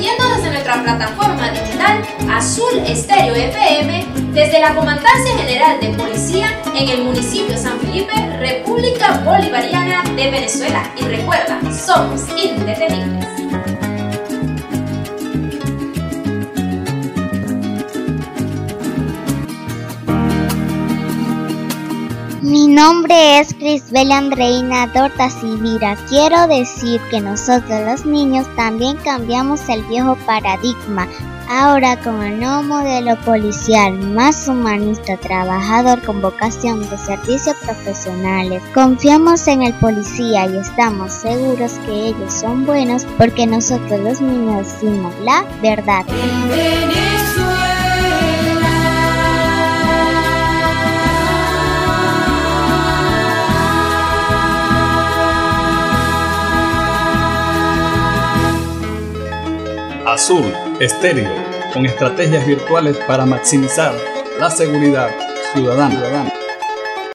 transmitiendo desde nuestra plataforma digital Azul Estéreo FM desde la Comandancia General de Policía en el municipio San Felipe, República Bolivariana de Venezuela. Y recuerda, somos indetenibles. Mi nombre es Crisbel Andreina Dorta Sivira. Quiero decir que nosotros los niños también cambiamos el viejo paradigma. Ahora con el nuevo modelo policial, más humanista, trabajador con vocación de servicio profesionales. Confiamos en el policía y estamos seguros que ellos son buenos porque nosotros los niños decimos la verdad. Azul Estéreo, con estrategias virtuales para maximizar la seguridad ciudadana.